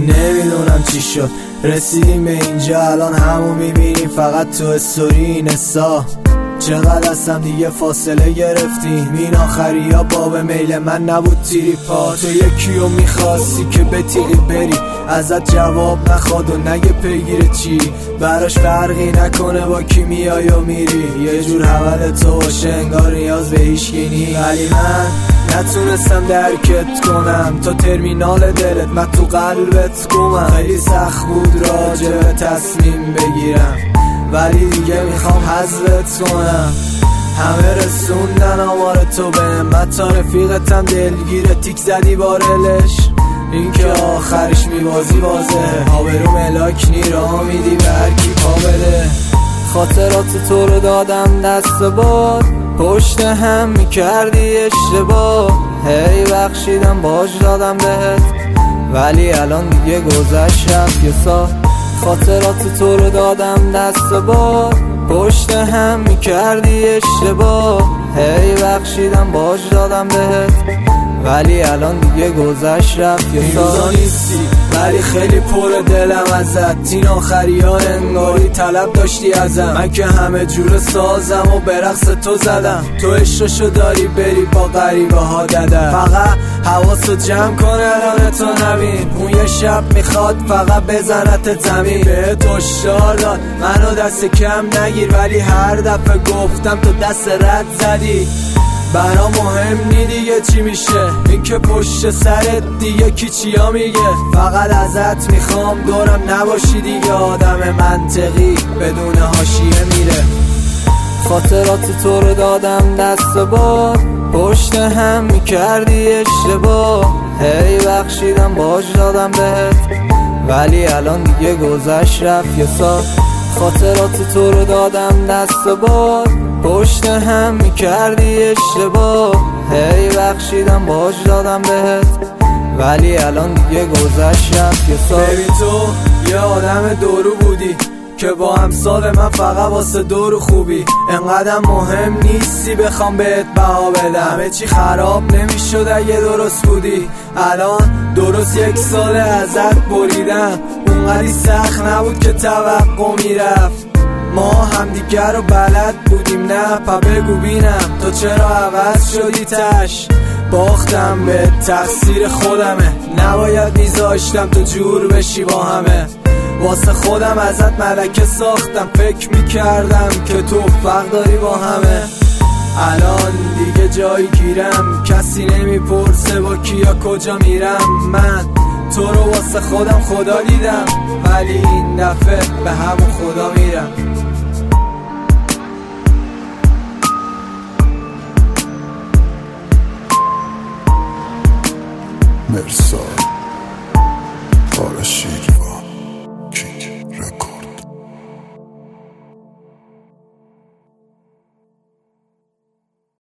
نمیدونم چی شد رسیدیم به اینجا، الان همو میبینیم فقط تو استوری اینستا. چقدر از هم دیگه فاصله گرفتیم، این آخری ها باب میل من نبود تیری پا. تو یکیو میخواستی که بتیقی بری، ازت جواب نخواد و نگه پیگیر چی، براش فرقی نکنه با کی میای و میری. یه جور حول تو باشه انگار نیاز به هیچکی نی، ولی من نتونستم درکت کنم. تو ترمینال دلت من تو قلبت گمم. خیلی سخت بود راجع به تصمیم بگیرم، ولی دیگه میخوام حذفت کنم. همه رسوندن آمار تو به من، تا رفیقتم دلگیره تیک زدی بارلش. این که آخرش میبازی بازه، آبرو ملاک نیرا میدی به هرکی پا بده. خاطرات تو رو دادم دست باد، پشت هم میکردی اشتباه. هی بخشیدم باج دادم بهت، ولی الان دیگه گذشت رفت یه سال. خاطرات تو رو دادم دست باد، پشت هم میکردی اشتباه. هی بخشیدم باج دادم بهت، ولی الان دیگه گذشت رفت یه سال. نیستی ولی خیلی پر دلم ازت، این آخری ها انگاری طلب داشتی ازم. من که همه جور سازم و به رقص تو زدم، تو عشقشو داری بری با غریبه ها ددم. فقط حواسو جمع کن الان تو نبین، اون یه شب میخواد فقط بزنت زمین. بهت هشدار داد منو دست کم نگیر، ولی هر دفعه گفتم تو دست رد زدی. برا مهم نی دیگه چی میشه، این که پشت سرت دیگه کی چیا میگه. فقط ازت میخوام دورم نباشی دیگه، آدم منطقی بدون حاشیه میره. خاطرات تو رو دادم دست باد، پشت هم میکردی اشتباه. هی بخشیدم باج دادم بهت، ولی الان دیگه گذشت رفت یه سال. خاطرات تو رو دادم دست باد، پشت هم میکردی اشتباه. هی بخشیدم باج دادم بهت، ولی الان دیگه گذشت رفت یه سال. ببین تو یه آدم دورو بودی که با امثال من فقط واسه دور خوبی. انقدر مهم نیستی بخوام بهت بها بدم، همه چی خراب نمیشد اگه درست بودی. الان درست یک سال ازت بریدم، اونقدی سخت نبود که توقع میرفت. ما همدیگر رو بلد بودیم نه، پا بگو بینم تو چرا عوض شدی تش. باختم به تقصیر خودمه، نباید میذاشتم تو جور بشی با همه. واسه خودم ازت ملکه ساختم، فکر میکردم که تو فرق داری با همه. الان دیگه جایی گیرم، کسی نمیپرسه با کیا کجا میرم. من تو رو واسه خودم خدا دیدم، ولی این دفعه به همون خدا میرم. مرسا